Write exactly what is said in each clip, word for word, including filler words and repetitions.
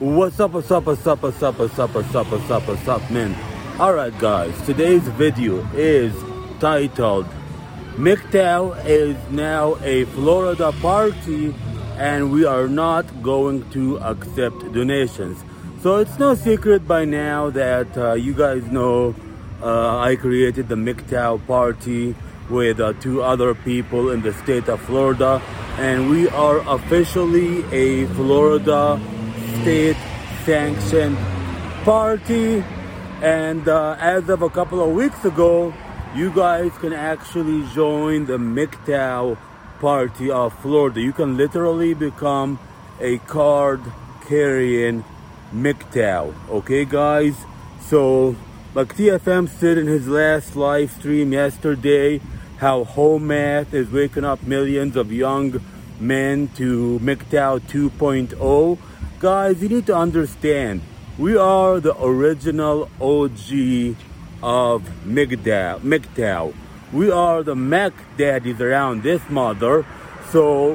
What's up, what's up, what's up, what's up, what's up, what's up, what's up, what's up, man? Alright guys, today's video is titled M G T O W is now a Florida party and we are not going to accept donations. So it's no secret by now that uh, you guys know uh, I created the M G T O W party with uh, two other people in the state of Florida, and we are officially a Florida state sanctioned party. And uh, as of a couple of weeks ago, you guys can actually join the M G T O W party of Florida. You can literally become a card carrying M G T O W. Okay guys, so like T F M said in his last live stream yesterday, how home math is waking up millions of young men to M G T O W two point oh. Guys, you need to understand, we are the original O G of M G T O W. M G T O W. We are the Mac daddies around this mother. So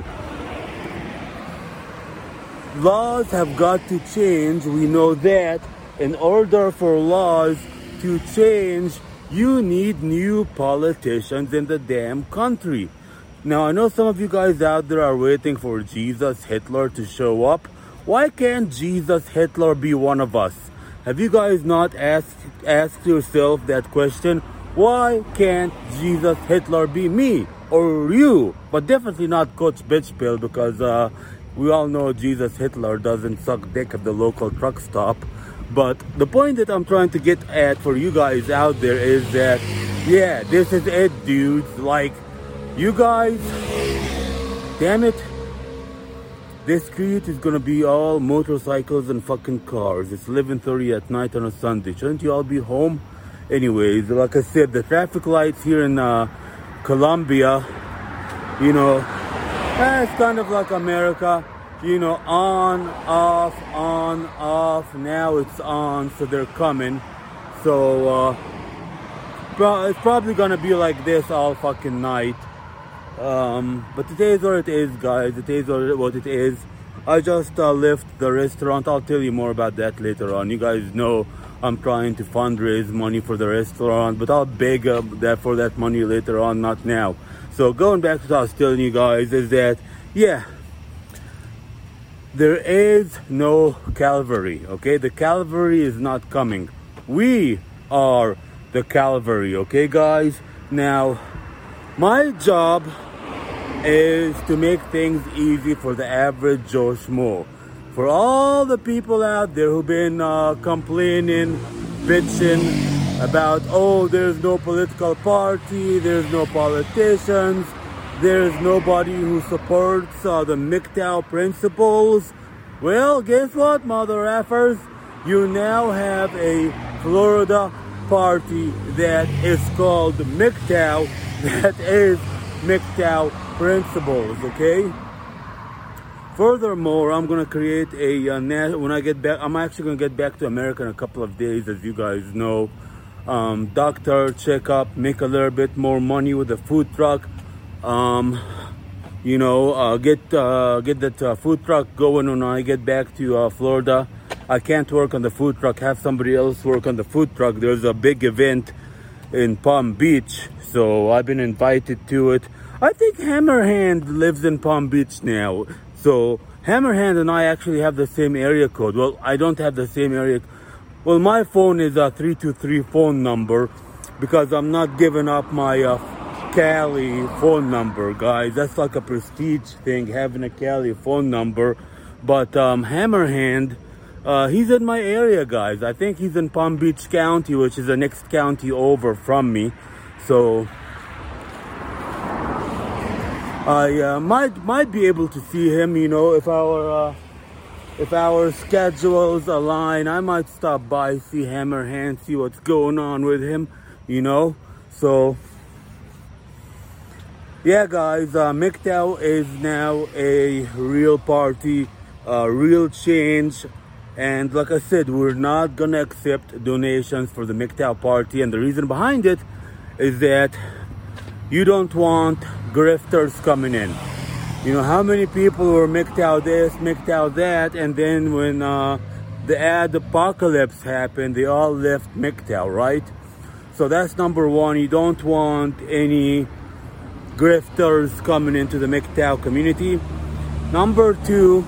laws have got to change. We know that in order for laws to change, you need new politicians in the damn country. Now, I know some of you guys out there are waiting for Jesus Hitler to show up. Why can't Jesus Hitler be one of us? Have you guys not asked asked yourself that question? Why can't Jesus Hitler be me or you? But definitely not Coach Bitchpill, because uh, we all know Jesus Hitler doesn't suck dick at the local truck stop. But the point that I'm trying to get at for you guys out there is that, yeah, this is it, dudes. Like, you guys, damn it, this street is gonna be all motorcycles and fucking cars. It's eleven thirty at night on a Sunday. Shouldn't you all be home? Anyways, like I said, the traffic lights here in uh, Colombia, you know, eh, it's kind of like America. You know, on, off, on, off. Now it's on, so they're coming. So, uh, pro it's probably gonna be like this all fucking night. Um, but it is what it is, guys. It is what it is. I just uh, left the restaurant. I'll tell you more about that later on. You guys know I'm trying to fundraise money for the restaurant, but I'll beg uh, that for that money later on, not now. So going back to what I was telling you guys is that, yeah, there is no Calvary, okay? The Calvary is not coming. We are the Calvary, okay, guys? Now, my job is to make things easy for the average Joe Schmo. For all the people out there who've been uh, complaining, bitching about, oh, there's no political party, there's no politicians, there's nobody who supports uh, the M G T O W principles. Well, guess what, mother effers? You now have a Florida party that is called M G T O W, that is M G T O W principles, okay? Furthermore, I'm gonna create a uh, when I get back. I'm actually gonna get back to America in a couple of days, as you guys know. Um, doctor checkup, make a little bit more money with the food truck. Um, you know, uh, get uh, get that uh, food truck going when I get back to uh, Florida. I can't work on the food truck. Have somebody else work on the food truck. There's a big event in Palm Beach, so I've been invited to it. I think Hammerhand lives in Palm Beach now. So Hammerhand and I actually have the same area code. Well, I don't have the same area. Well, my phone is a three two three phone number because I'm not giving up my uh, Cali phone number, guys. That's like a prestige thing, having a Cali phone number. But um, Hammerhand, uh, he's in my area, guys. I think he's in Palm Beach County, which is the next county over from me. So I uh, might might be able to see him, you know, if our uh, if our schedules align. I might stop by, see Hammerhand, see what's going on with him, you know. So yeah, guys, uh, M G T O W is now a real party, uh, real change, and like I said, we're not gonna accept donations for the M G T O W party, and the reason behind it is that you don't want grifters coming in. You know, how many people were M G T O W this, M G T O W that, and then when uh, the ad apocalypse happened, they all left M G T O W, right? So that's number one. You don't want any grifters coming into the M G T O W community. Number two,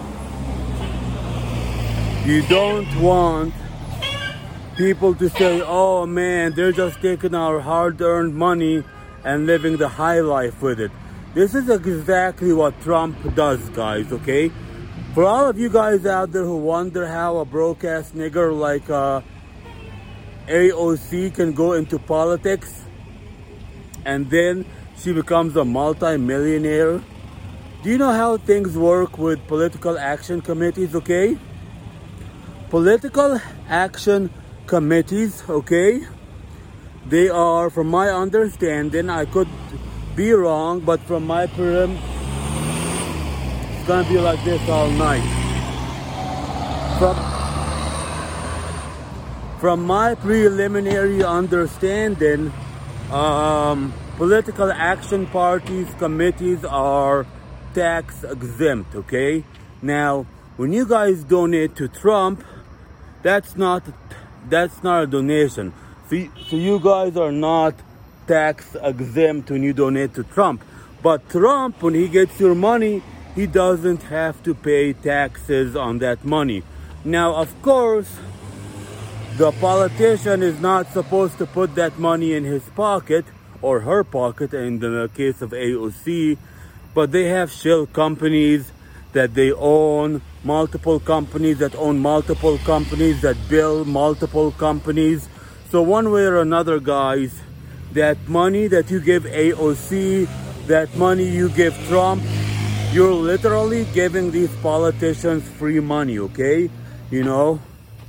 you don't want people to say, oh man, they're just taking our hard-earned money and living the high life with it. This is exactly what Trump does, guys, okay? For all of you guys out there who wonder how a broke-ass nigger like uh, A O C can go into politics and then she becomes a multi-millionaire. Do you know how things work with political action committees, okay? Political action committees, okay? They are, from my understanding, I could be wrong, but from my prelim, it's gonna be like this all night. From, from my preliminary understanding, um, political action parties, committees are tax exempt, okay? Now, when you guys donate to Trump, that's not that's not a donation. So you, so you guys are not tax exempt when you donate to Trump. But Trump, when he gets your money, he doesn't have to pay taxes on that money. Now, of course, the politician is not supposed to put that money in his pocket or her pocket in the case of A O C, but they have shell companies that they own, multiple companies that own multiple companies that build multiple companies. So one way or another, guys, that money that you give A O C, that money you give Trump, you're literally giving these politicians free money, okay? You know,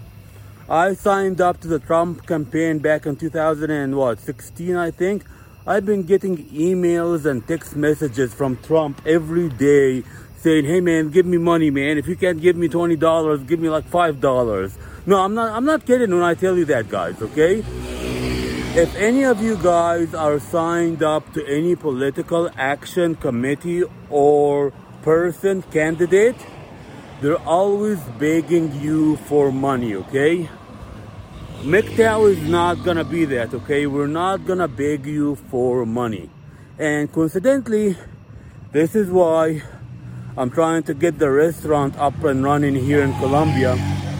I signed up to the Trump campaign back in two thousand and what, sixteen, I think. I've been getting emails and text messages from Trump every day saying, hey man, give me money, man. If you can't give me twenty dollars, give me like five dollars. No, I'm not, I'm not kidding when I tell you that, guys, okay? If any of you guys are signed up to any political action committee or person, candidate, they're always begging you for money, okay? M G T O W is not gonna be that, okay? We're not gonna beg you for money. And coincidentally, this is why I'm trying to get the restaurant up and running here in Colombia.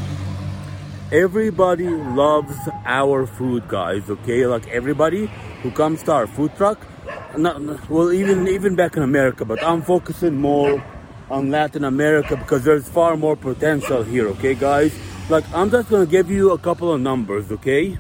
Everybody loves our food, guys, okay? Like everybody who comes to our food truck, not, well, even, even back in America, but I'm focusing more on Latin America because there's far more potential here, okay, guys? Like, I'm just gonna give you a couple of numbers, okay?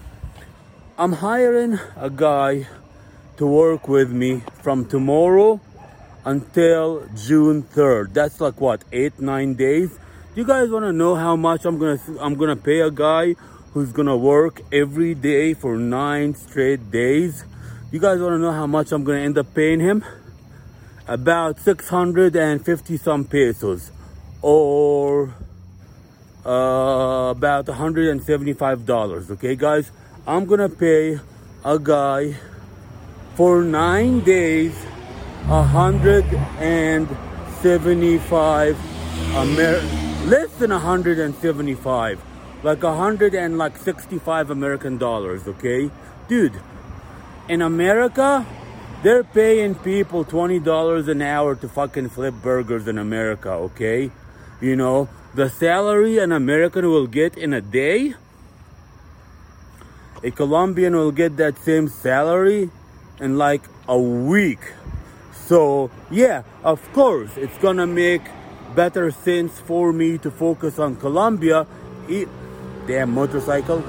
I'm hiring a guy to work with me from tomorrow until June third. That's like what, eight, nine days? You guys want to know how much I'm gonna I'm gonna pay a guy who's gonna work every day for nine straight days? You guys want to know how much I'm gonna end up paying him? About six hundred fifty some pesos, or uh, about one hundred seventy-five dollars. Okay, guys, I'm gonna pay a guy for nine days one hundred seventy-five Amer less than one hundred seventy-five, like one hundred and like sixty-five American dollars. Okay, dude, in America they're paying people twenty dollars an hour to fucking flip burgers in America, okay? You know, the salary an American will get in a day, a Colombian will get that same salary in like a week. So, yeah, of course, it's gonna make better sense for me to focus on Colombia. E- Damn motorcycle.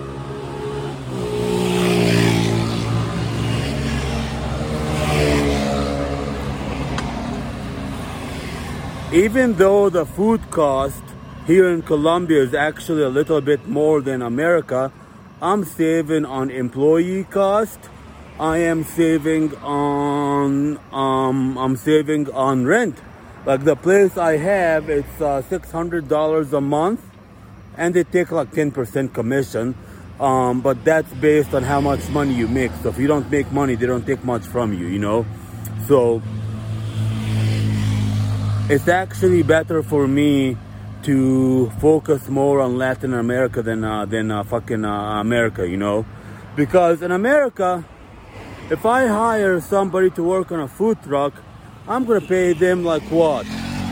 Even though the food cost here in Colombia is actually a little bit more than America, I'm saving on employee cost. I am saving on um I'm saving on rent. Like the place I have, it's uh, six hundred dollars a month, and they take like ten percent commission. Um, but that's based on how much money you make. So if you don't make money, they don't take much from you, you know. So it's actually better for me to focus more on Latin America than uh, than uh, fucking uh, America, you know, because in America, if I hire somebody to work on a food truck, I'm gonna pay them like what?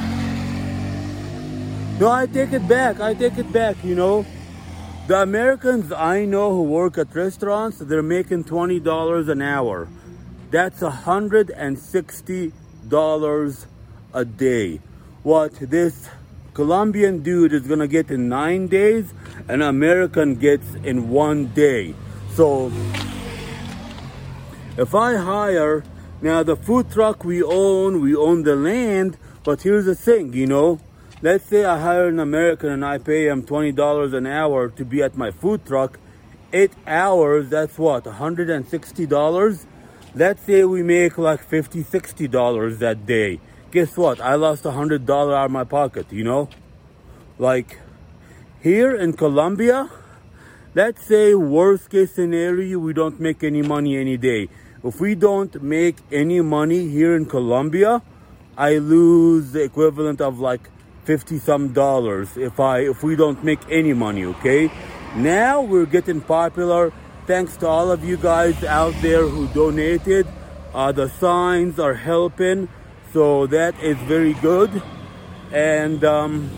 No, I take it back. I take it back, you know. The Americans I know who work at restaurants, they're making twenty dollars an hour. That's one hundred sixty dollars a day. What this Colombian dude is gonna get in nine days, an American gets in one day. So if I hire, now the food truck we own, we own the land, but here's the thing, you know, let's say I hire an American and I pay him twenty dollars an hour to be at my food truck, eight hours, that's what, one hundred sixty dollars? Let's say we make like fifty, sixty dollars that day. Guess what? I lost one hundred dollars out of my pocket, you know? Like, here in Colombia, let's say worst case scenario, we don't make any money any day. If we don't make any money here in Colombia, I lose the equivalent of like fifty some dollars if I if we don't make any money, okay? Now we're getting popular thanks to all of you guys out there who donated. Uh, the signs are helping, so that is very good. And um,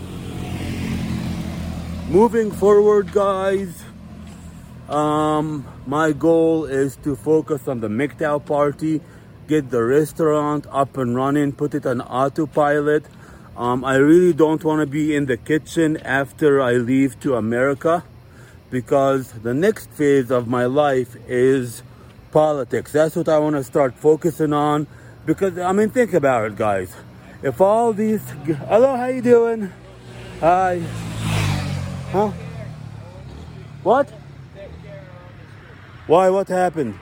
moving forward, guys, um, my goal is to focus on the M G T O W party, get the restaurant up and running, put it on autopilot. Um, I really don't want to be in the kitchen after I leave to America, because the next phase of my life is politics. That's what I want to start focusing on. Because, I mean, think about it, guys. If all these... Hello, how you doing? Hi. Huh? What? Why? What happened?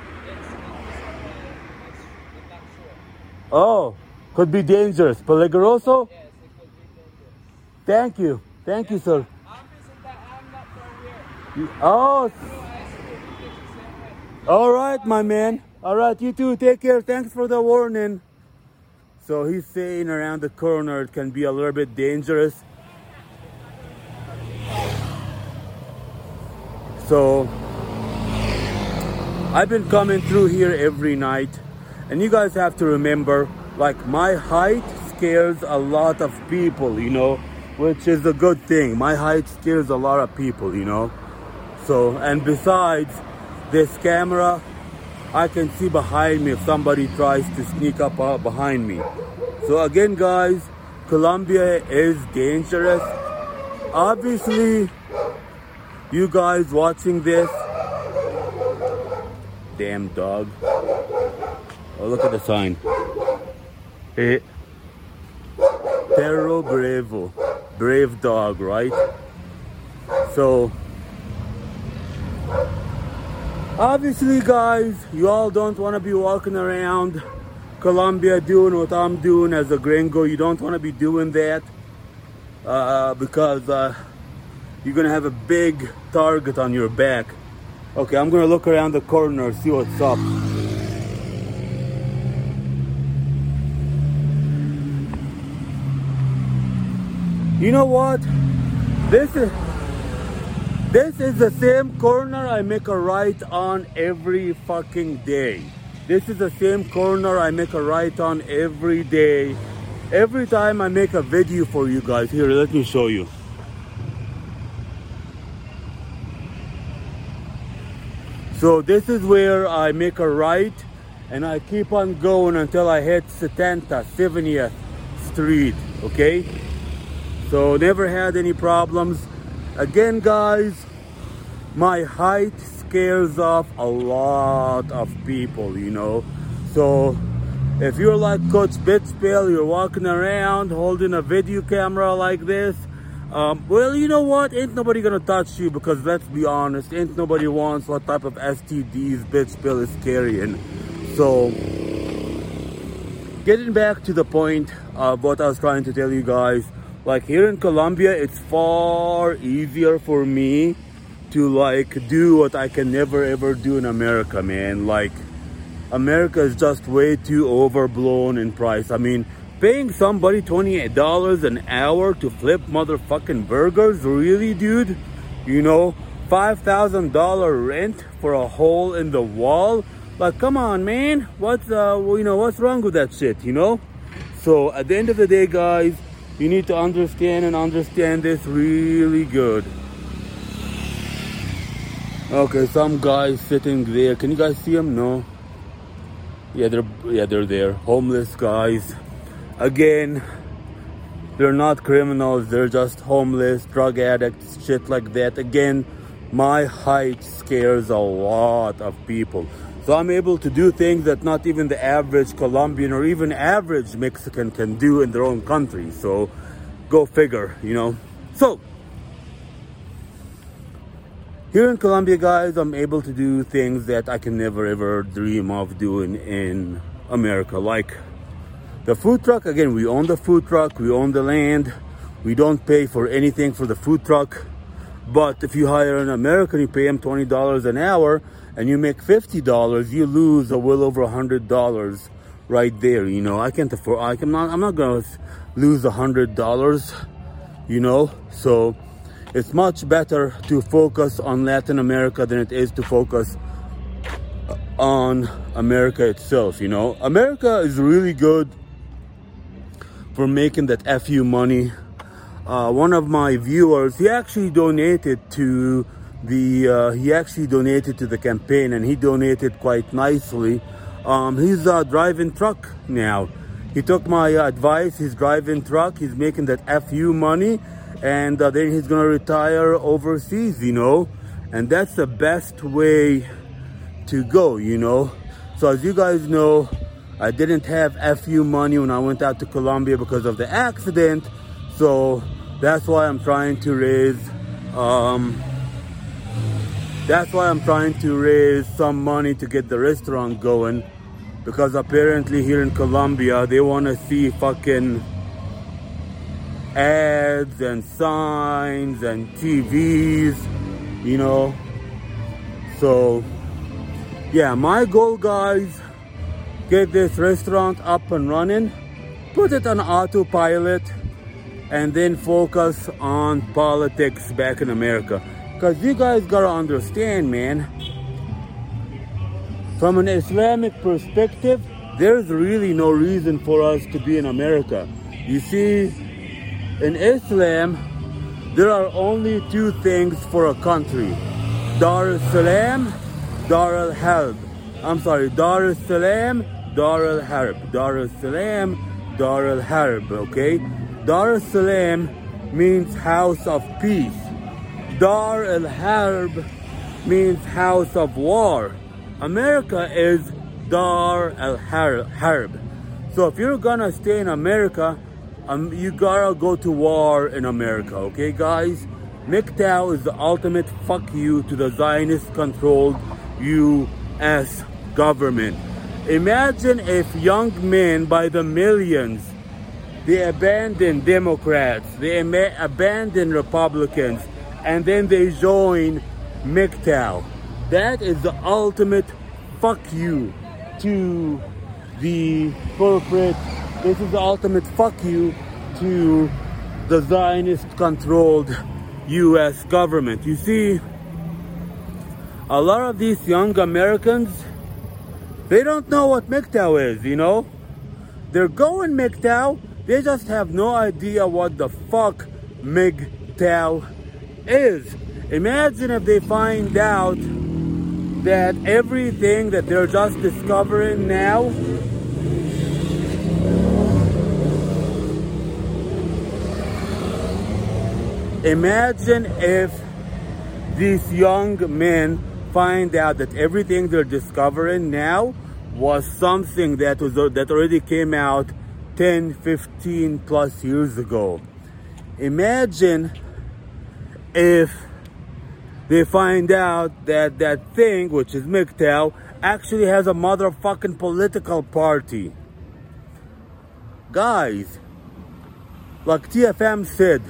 Oh, could be dangerous. Peligroso? Yes, it could be dangerous. Thank you. Thank you, sir. I'm busy that I'm not from here. You- Oh, So I asked you if you take the same way. all right, my man. All right, you too. Take care. Thanks for the warning. So he's saying around the corner it can be a little bit dangerous. So I've been coming through here every night, and you guys have to remember, like, my height scares a lot of people, you know, which is a good thing. My height scares a lot of people, you know. So, and besides this camera, I can see behind me if somebody tries to sneak up uh, behind me. So again, guys, Colombia is dangerous. Obviously, you guys watching this, damn dog. Oh, look at the sign. Eh, Perro Bravo, brave dog, right? So, obviously, guys, you all don't want to be walking around Colombia doing what I'm doing as a gringo. You don't want to be doing that uh, because uh, you're going to have a big target on your back. Okay, I'm going to look around the corner, see what's up. You know what? This is... This is the same corner I make a right on every fucking day. This is the same corner I make a right on every day. Every time I make a video for you guys. Here, let me show you. So this is where I make a right, and I keep on going until I hit setenta, seventieth Street, okay? So never had any problems. Again, guys, my height scares off a lot of people, you know. So if you're like Coach Bitspill, you're walking around holding a video camera like this, um, well, you know what? Ain't nobody gonna touch you, because let's be honest, ain't nobody wants what type of S T Ds Bitspill is carrying. So getting back to the point of what I was trying to tell you guys, like here in Colombia, it's far easier for me to like do what I can never ever do in America, man. Like, America is just way too overblown in price. I mean, Paying somebody twenty-eight dollars an hour to flip motherfucking burgers? Really, dude? You know, five thousand dollars rent for a hole in the wall? Like, come on, man. What's, uh, you know, what's wrong with that shit, you know? So, at the end of the day, guys, you need to understand and understand this really good. Okay, some guys sitting there. Can you guys see them? No? Yeah, they're, yeah, they're there. Homeless guys. Again, they're not criminals. They're just homeless, drug addicts, shit like that. Again, my height scares a lot of people. So I'm able to do things that not even the average Colombian or even average Mexican can do in their own country. So go figure, you know. So here in Colombia, guys, I'm able to do things that I can never ever dream of doing in America. Like the food truck. Again, we own the food truck, we own the land, we don't pay for anything for the food truck. But if you hire an American, you pay him twenty dollars an hour and you make fifty dollars, you lose a well over one hundred dollars right there. You know, I can't afford, I can not, I'm not gonna lose one hundred dollars, you know. So it's much better to focus on Latin America than it is to focus on America itself, you know. America is really good for making that F U money. Uh, one of my viewers, he actually donated to the, uh, he actually donated to the campaign, and he donated quite nicely. Um, he's uh, driving truck now. He took my uh, advice, he's driving truck, he's making that F U money, and uh, then he's gonna retire overseas, you know. And that's the best way to go, you know. So as you guys know, I didn't have F U money when I went out to Colombia because of the accident. So that's why I'm trying to raise, um, that's why I'm trying to raise some money to get the restaurant going. Because apparently here in Colombia, they want to see fucking ads and signs and T Vs, you know. So yeah, my goal, guys, get this restaurant up and running, put it on autopilot, and then focus on politics back in America. Because you guys gotta understand, man, from an Islamic perspective, there's really no reason for us to be in America. You see, in Islam, there are only two things for a country: Dar es-Salam, Dar al-Harb. I'm sorry, Dar es-Salam, Dar al-Harb. Dar es-Salam, Dar al-Harb, okay? Dar es-Salam means house of peace. Dar al-Harb means house of war. America is Dar al-Harb. So if you're gonna stay in America, um, you gotta go to war in America, okay, guys? M G T O W is the ultimate fuck you to the Zionist-controlled U S government. Imagine if young men by the millions, they abandon Democrats, they abandon Republicans, and then they join M G T O W. That is the ultimate fuck you to the corporate. This is the ultimate fuck you to the Zionist-controlled U S government. You see, a lot of these young Americans, they don't know what M G T O W is, you know? They're going M G T O W, they just have no idea what the fuck M G T O W is. Imagine if they find out that everything that they're just discovering now imagine if these young men find out that everything they're discovering now was something that was that already came out ten, fifteen plus years ago. Imagine if they find out that that thing, which is M G T O W, actually has a motherfucking political party. Guys, like T F M said,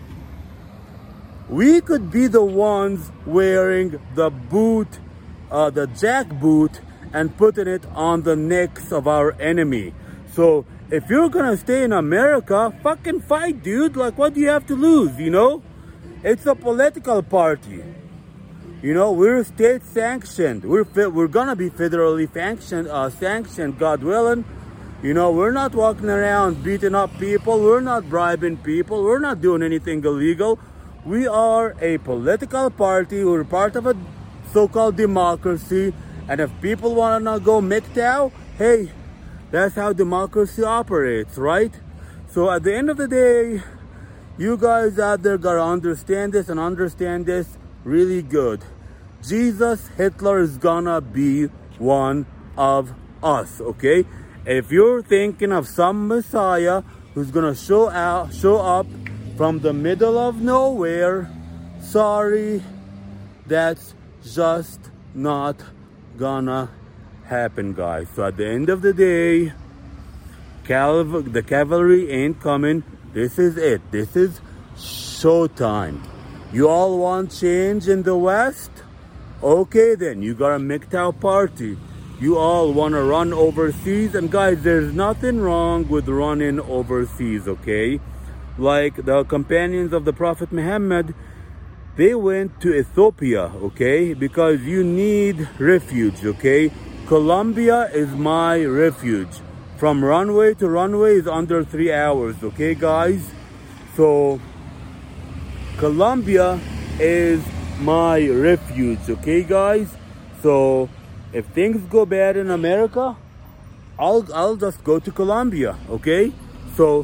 we could be the ones wearing the boot, uh, the jackboot, and putting it on the necks of our enemy. So if you're gonna stay in America, fucking fight, dude. Like, what do you have to lose, you know? It's a political party. You know, we're state sanctioned. We're fe- we're gonna be federally sanctioned, uh, sanctioned, God willing. You know, we're not walking around beating up people. We're not bribing people. We're not doing anything illegal. We are a political party. We're part of a so-called democracy. And if people wanna go M G T O W, hey, that's how democracy operates, right? So at the end of the day, you guys out there gotta understand this and understand this really good. Jesus, Hitler is gonna be one of us, okay? If you're thinking of some Messiah who's gonna show out, show up from the middle of nowhere, sorry, that's just not gonna happen, guys. So at the end of the day, Calv- the cavalry ain't coming. This is it. This is showtime. You all want change in the West? Okay, then you got a M G T O W party. You all want to run overseas, and guys, there's nothing wrong with running overseas, okay? Like the companions of the Prophet Muhammad, they went to Ethiopia, okay? Because you need refuge, okay? Colombia is my refuge. From runway to runway is under three hours, okay, guys? So Colombia is my refuge, okay, guys? So if things go bad in America, I'll I'll just go to Colombia, okay? So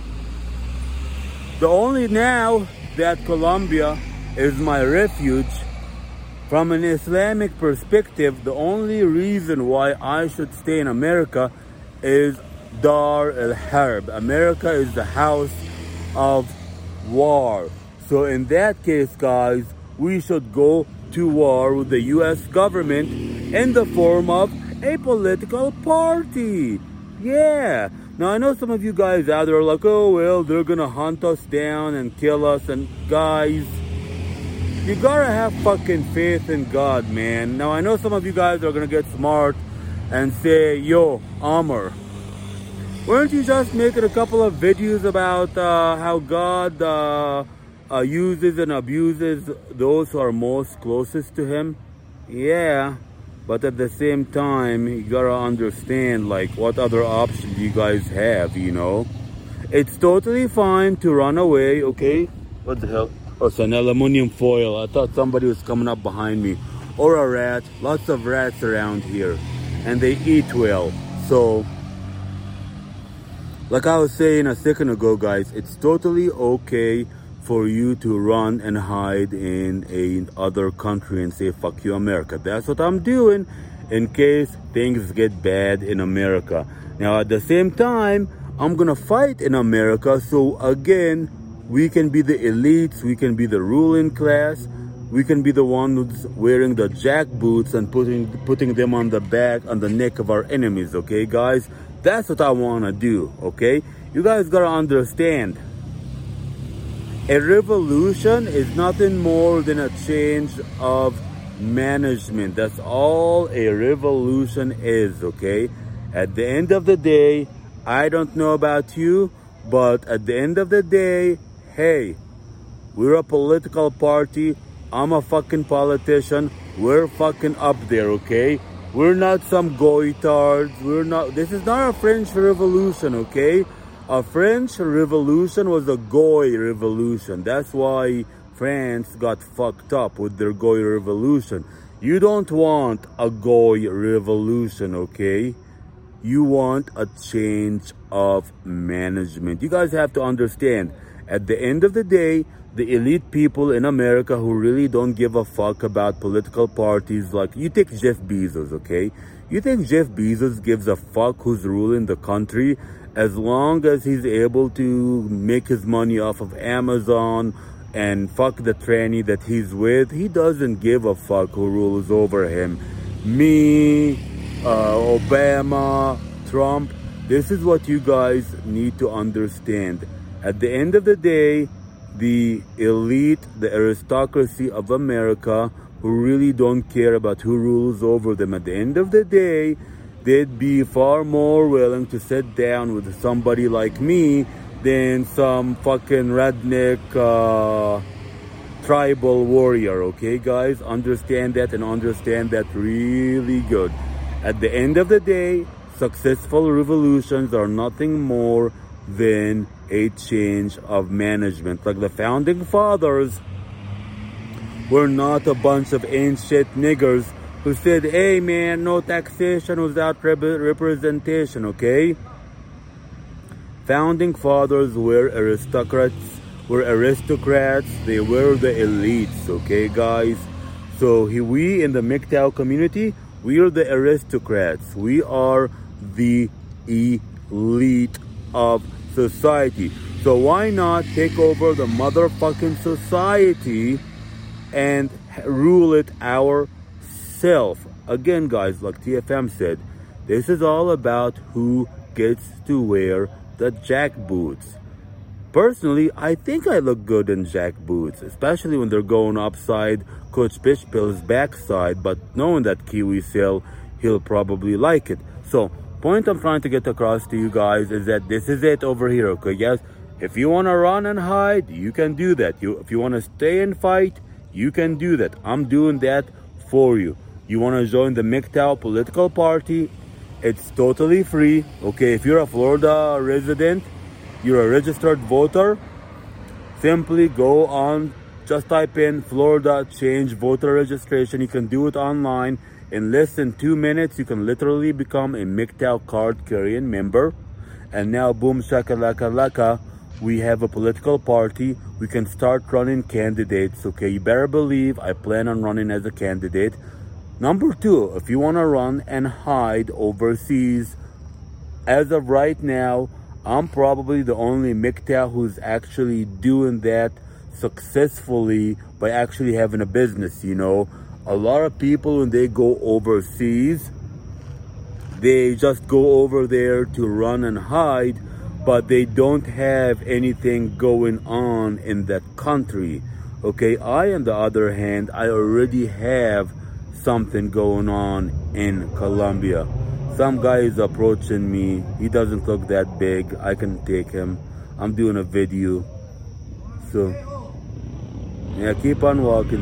the only now that Colombia is my refuge, from an Islamic perspective, the only reason why I should stay in America is Dar al-Harb. America is the house of war. So in that case, guys, we should go to war with the U S government in the form of a political party. Yeah. Now, I know some of you guys out there are like, oh, well, they're going to hunt us down and kill us. And guys, you gotta have fucking faith in God, man. Now, I know some of you guys are gonna get smart and say, yo, Amr, weren't you just making a couple of videos about uh, how God uh, uh, uses and abuses those who are most closest to him? Yeah, but at the same time, you gotta understand, like, what other options you guys have, you know? It's totally fine to run away, okay? What the hell? Oh, it's an aluminum foil. I thought somebody was coming up behind me. Or a rat. Lots of rats around here. And they eat well. So, like I was saying a second ago, guys, it's totally okay for you to run and hide in a other country and say, fuck you, America. That's what I'm doing in case things get bad in America. Now, at the same time, I'm gonna fight in America. So, again, we can be the elites, we can be the ruling class, we can be the one who's wearing the jack boots and putting putting them on the back, on the neck of our enemies, okay, guys? That's what I want to do, okay? You guys got to understand, a revolution is nothing more than a change of management. That's all a revolution is, okay? At the end of the day, I don't know about you, but at the end of the day, hey, we're a political party. I'm a fucking politician. We're fucking up there, okay? We're not some goitards. We're not, this is not a French Revolution, okay? A French Revolution was a Goy Revolution. That's why France got fucked up with their Goy Revolution. You don't want a Goy Revolution, okay? You want a change of management. You guys have to understand, at the end of the day, the elite people in America who really don't give a fuck about political parties, like, you take Jeff Bezos, okay? You think Jeff Bezos gives a fuck who's ruling the country? As long as he's able to make his money off of Amazon and fuck the tranny that he's with, he doesn't give a fuck who rules over him. Me, uh, Obama, Trump, this is what you guys need to understand. At the end of the day, the elite, the aristocracy of America, who really don't care about who rules over them, at the end of the day, they'd be far more willing to sit down with somebody like me than some fucking redneck uh, tribal warrior. Okay, guys? Understand that and understand that really good. At the end of the day, successful revolutions are nothing more than a change of management. Like the founding fathers were not a bunch of ancient niggers who said, hey man, no taxation without rep representation, okay? Founding fathers were aristocrats, were aristocrats, they were the elites, okay guys? So he, we in the M G T O W community, we are the aristocrats. We are the elite of society. So why not take over the motherfucking society and rule it ourselves? Again, guys, like T F M said, this is all about who gets to wear the jack boots. Personally, I think I look good in jack boots, especially when they're going upside Coach Fishpill's backside, but knowing that Kiwi Sale, he'll probably like it. So, point I'm trying to get across to you guys is that this is it over here, okay, guys? If you want to run and hide, you can do that. You, if you want to stay and fight, you can do that. I'm doing that for you. You want to join the M G T O W political party? It's totally free, okay? If you're a Florida resident, you're a registered voter, simply go on, just type in Florida change voter registration. You can do it online. In less than two minutes, you can literally become a M G T O W card carrying member. And now, boom, shakalaka laka, we have a political party. We can start running candidates, okay? You better believe I plan on running as a candidate. Number two, if you want to run and hide overseas, as of right now, I'm probably the only M G T O W who's actually doing that successfully by actually having a business, you know. A lot of people, when they go overseas, they just go over there to run and hide, but they don't have anything going on in that country, okay? I, on the other hand, I already have something going on in Colombia. Some guy is approaching me. He doesn't look that big. I can take him. I'm doing a video. So, yeah, keep on walking.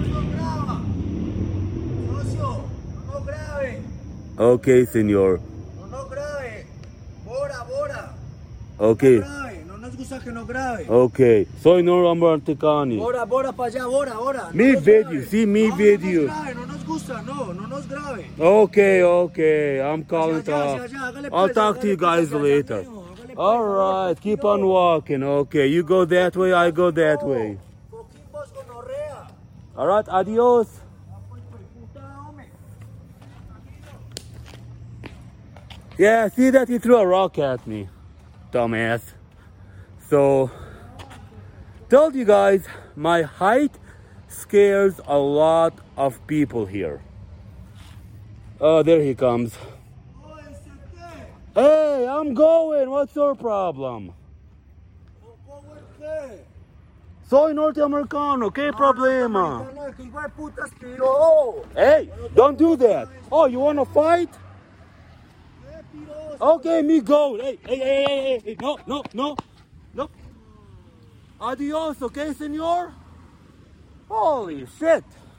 Okay, senor. Okay. Okay. Soy norteamericano. Bora, bora para allá, bora, bora. Mi video, sí, mi video. No nos gusta, no, no nos grabe. Okay, okay. I'm calling Hacia allá, to. hacia allá, hágale I'll pues, talk to you hágale guys pues, allá later. mismo, hágale pues, All right, keep on walking. Okay, you go that way, I go that way. Coquimbos gonorrea. All right, adios. Yeah, see that he threw a rock at me, dumbass. So, told you guys, my height scares a lot of people here. Oh, there he comes. Hey, I'm going. What's your problem? Soy norteamericano. ¿Qué problema? Hey, don't do that. Oh, you want to fight? Okay, me go. Hey, hey, hey, hey, hey, hey. No, no, no, no. Adios, okay, senor? Holy shit.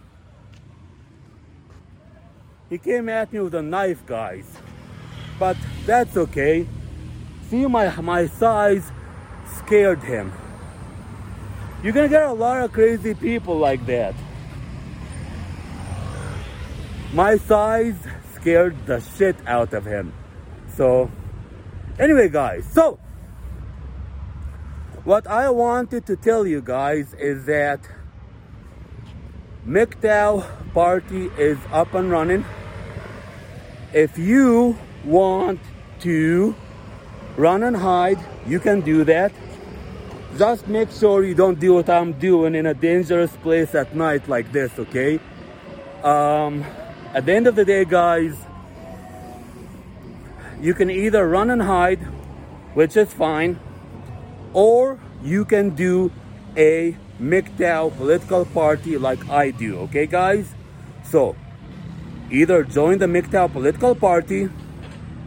He came at me with a knife, guys. But that's okay. See, my, my size scared him. You're gonna get a lot of crazy people like that. My size scared the shit out of him. So, anyway, guys, so what I wanted to tell you guys is that M G T O W party is up and running. If you want to run and hide, you can do that. Just make sure you don't do what I'm doing in a dangerous place at night like this, okay? Um, at the end of the day, guys, you can either run and hide, which is fine, or you can do a M G T O W political party like I do, okay guys? So, either join the M G T O W political party,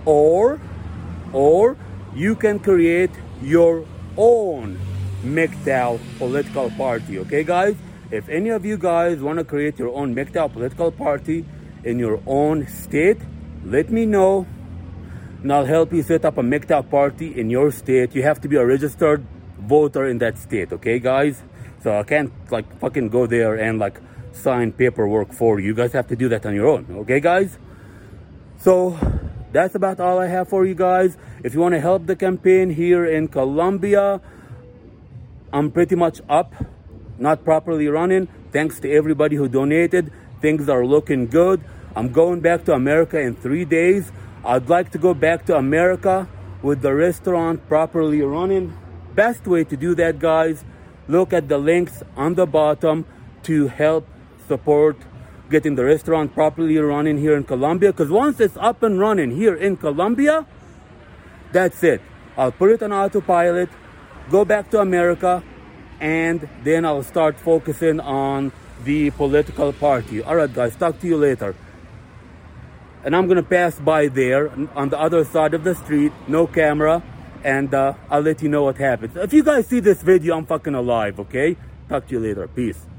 or or you can create your own M G T O W political party. Okay, guys? If any of you guys want to create your own M G T O W political party in your own state, let me know, and I'll help you set up a M G T O W party in your state. You have to be a registered voter in that state, okay, guys? So I can't like fucking go there and like sign paperwork for you. You guys have to do that on your own, okay, guys? So that's about all I have for you guys. If you want to help the campaign here in Colombia, I'm pretty much up, not properly running. Thanks to everybody who donated. Things are looking good. I'm going back to America in three days. I'd like to go back to America with the restaurant properly running. Best way to do that, guys, look at the links on the bottom to help support getting the restaurant properly running here in Colombia. Because once it's up and running here in Colombia, that's it. I'll put it on autopilot, go back to America, and then I'll start focusing on the political party. All right, guys, talk to you later. And I'm gonna pass by there on the other side of the street, no camera, and uh, I'll let you know what happens. If you guys see this video, I'm fucking alive, okay? Talk to you later. Peace.